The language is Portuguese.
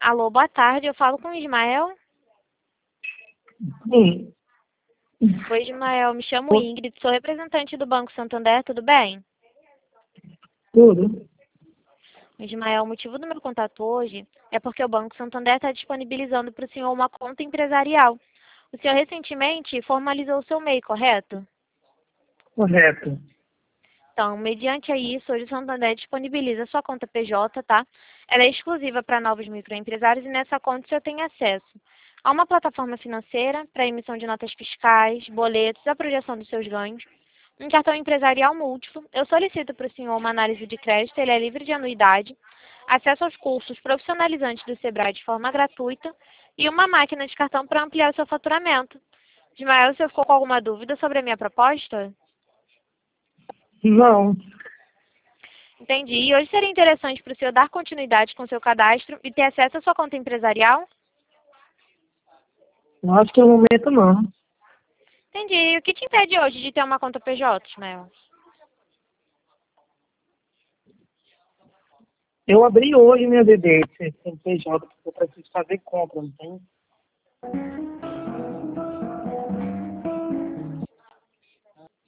Alô, boa tarde. Eu falo com o Ismael. Sim, Oi, Ismael. Me chamo Ingrid, sou representante do Banco Santander, tudo bem? tudo. Ismael, o motivo do meu contato hoje é porque o Banco Santander está disponibilizando para o senhor uma conta empresarial. O senhor recentemente formalizou o seu MEI, correto? Correto. Então, mediante a isso, hoje o Santander disponibiliza a sua conta PJ, tá? Ela é exclusiva para novos microempresários e nessa conta o senhor tem acesso a uma plataforma financeira para emissão de notas fiscais, boletos, a projeção dos seus ganhos, um cartão empresarial múltiplo. Eu solicito para o senhor uma análise de crédito, ele é livre de anuidade, acesso aos cursos profissionalizantes do Sebrae de forma gratuita e uma máquina de cartão para ampliar o seu faturamento. Ismael, o senhor ficou com alguma dúvida sobre a minha proposta? Não, Entendi. E hoje seria interessante para o senhor dar continuidade com o seu cadastro e ter acesso à sua conta empresarial? eu acho que no momento não. Entendi. E o que te impede hoje de ter uma conta PJ, Ismael? Eu abri hoje minha DD, CNPJ, porque eu preciso fazer compra, não tem?